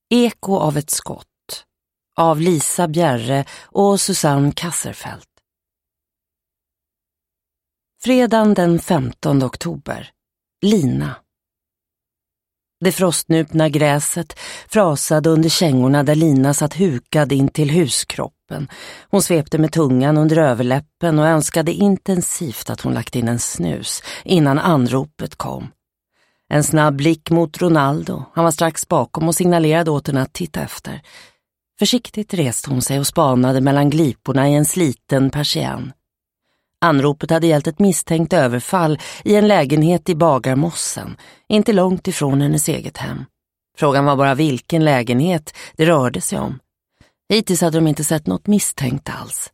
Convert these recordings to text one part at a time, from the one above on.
Eko av ett skott av Lisa Bjerre och Susanne Kasserfelt. Fredagen den 15 oktober. Lina. Det frostnupna gräset frasade under kängorna där Lina satt hukad in till huskroppen. Hon svepte med tungan under överläppen och önskade intensivt att hon lagt in en snus innan anropet kom. En snabb blick mot Ronaldo. Han var strax bakom och signalerade åt henne att titta efter. Försiktigt reste hon sig och spanade mellan gliporna i en sliten persienn. Anropet hade gällt ett misstänkt överfall i en lägenhet i Bagarmossen, inte långt ifrån hennes eget hem. Frågan var bara vilken lägenhet det rörde sig om. Hittills hade de inte sett något misstänkt alls.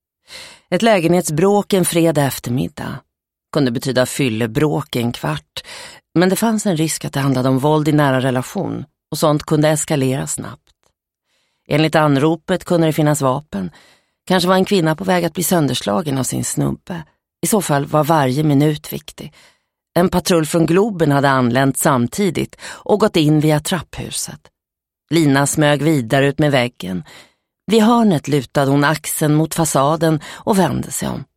Ett lägenhetsbråk en fredag eftermiddag kunde betyda fyllebråk en kvart, men det fanns en risk att det handlade om våld i nära relation och sånt kunde eskalera snabbt. Enligt anropet kunde det finnas vapen. Kanske var en kvinna på väg att bli sönderslagen av sin snubbe. I så fall var varje minut viktig. En patrull från Globen hade anlänt samtidigt och gått in via trapphuset. Lina smög vidare ut med väggen. Vid hörnet lutade hon axeln mot fasaden och vände sig om.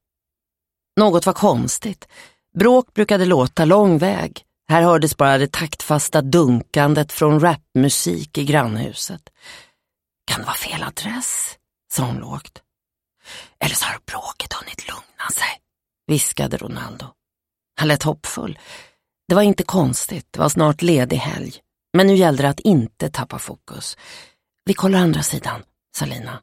Något var konstigt. Bråk brukade låta lång väg. Här hördes bara det taktfasta dunkandet från rapmusik i grannhuset. Kan det vara fel adress? Sa hon lågt. Eller så har bråket hunnit lugna sig, viskade Ronaldo. Han lät hoppfull. Det var inte konstigt, det var snart ledig helg. Men nu gällde det att inte tappa fokus. Vi kollar andra sidan, sa Lina.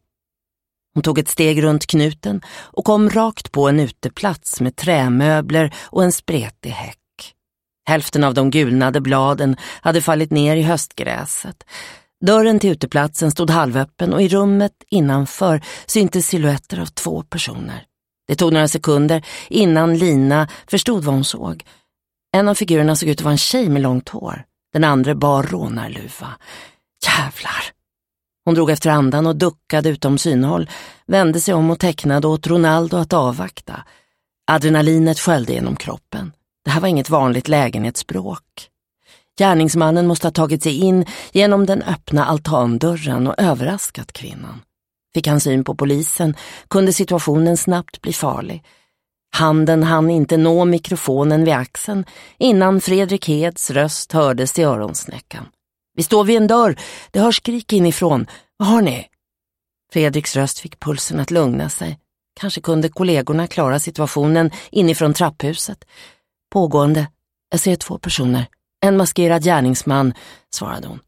Hon tog ett steg runt knuten och kom rakt på en uteplats med trämöbler och en spretig häck. Hälften av de gulnade bladen hade fallit ner i höstgräset. Dörren till uteplatsen stod halvöppen och i rummet innanför syntes silhuetter av 2 personer. Det tog några sekunder innan Lina förstod vad hon såg. En av figurerna såg ut att vara en tjej med långt hår. Den andra bar rånarluva. Jävlar! Hon drog efter andan och duckade utom synhåll, vände sig om och tecknade åt Ronaldo att avvakta. Adrenalinet sköljde genom kroppen. Det här var inget vanligt lägenhetsbråk. Gärningsmannen måste ha tagit sig in genom den öppna altandörren och överraskat kvinnan. Fick han syn på polisen kunde situationen snabbt bli farlig. Handen hann inte nå mikrofonen vid axeln innan Fredrik Heds röst hördes i öronsnäckan. Vi står vid en dörr, det hörs skrik inifrån. Vad har ni? Fredriks röst fick pulsen att lugna sig. Kanske kunde kollegorna klara situationen inifrån trapphuset. Pågående, jag ser 2 personer. En maskerad gärningsman, svarade hon.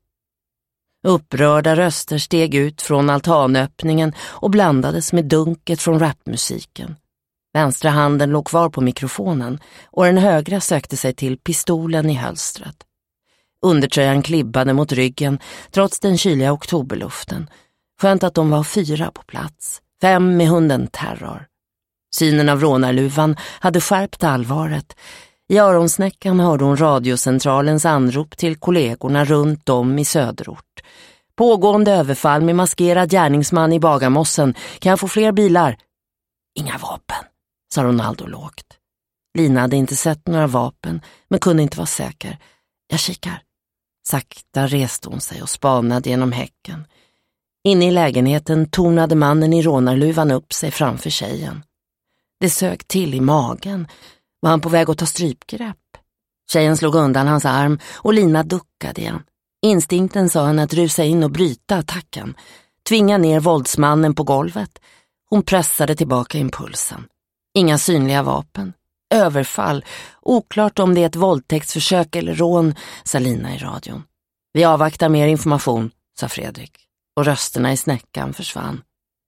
Upprörda röster steg ut från altanöppningen och blandades med dunket från rapmusiken. Vänstra handen låg kvar på mikrofonen och den högra sökte sig till pistolen i hölstret. Undertröjan klibbade mot ryggen trots den kyliga oktoberluften. Skönt att de var 4 på plats, 5 med hunden Terror. Synen av rånarluvan hade skärpt allvaret. I öronsnäckan hörde hon radiocentralens anrop till kollegorna runt om i söderort. Pågående överfall med maskerad gärningsman i Bagarmossen. Kan jag få fler bilar? Inga vapen, sa Ronaldo lågt. Lina hade inte sett några vapen men kunde inte vara säker. Jag kikar. Sakta reste hon sig och spanade genom häcken. Inne i lägenheten tornade mannen i rånarluvan upp sig framför tjejen. Det sög till i magen. Var han på väg att ta strypgrepp? Tjejen slog undan hans arm och Lina duckade igen. Instinkten sa henne att rusa in och bryta attacken. Tvinga ner våldsmannen på golvet. Hon pressade tillbaka impulsen. Inga synliga vapen. Överfall. Oklart om det är ett våldtäktsförsök eller rån, sa Lina i radion. Vi avvaktar mer information, sa Fredrik. Och rösterna i snäckan försvann.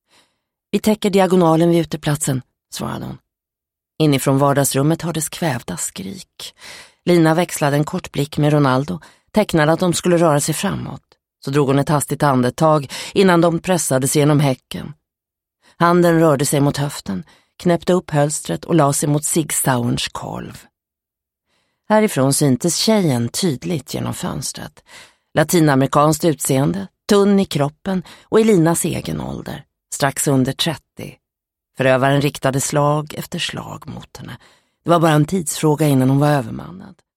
Vi täcker diagonalen vid uteplatsen, svarade hon. Inifrån vardagsrummet hördes kvävda skrik. Lina växlade en kort blick med Ronaldo, tecknade att de skulle röra sig framåt. Så drog hon ett hastigt andetag innan de pressades genom häcken. Handen rörde sig mot höften, knäppte upp hölstret och la sig mot Sig Sauerns kolv. Härifrån syntes tjejen tydligt genom fönstret. Latinamerikanskt utseende, tunn i kroppen och i Linas egen ålder, strax under 30. Förövaren riktade slag efter slag mot henne. Det var bara en tidsfråga innan hon var övermannad.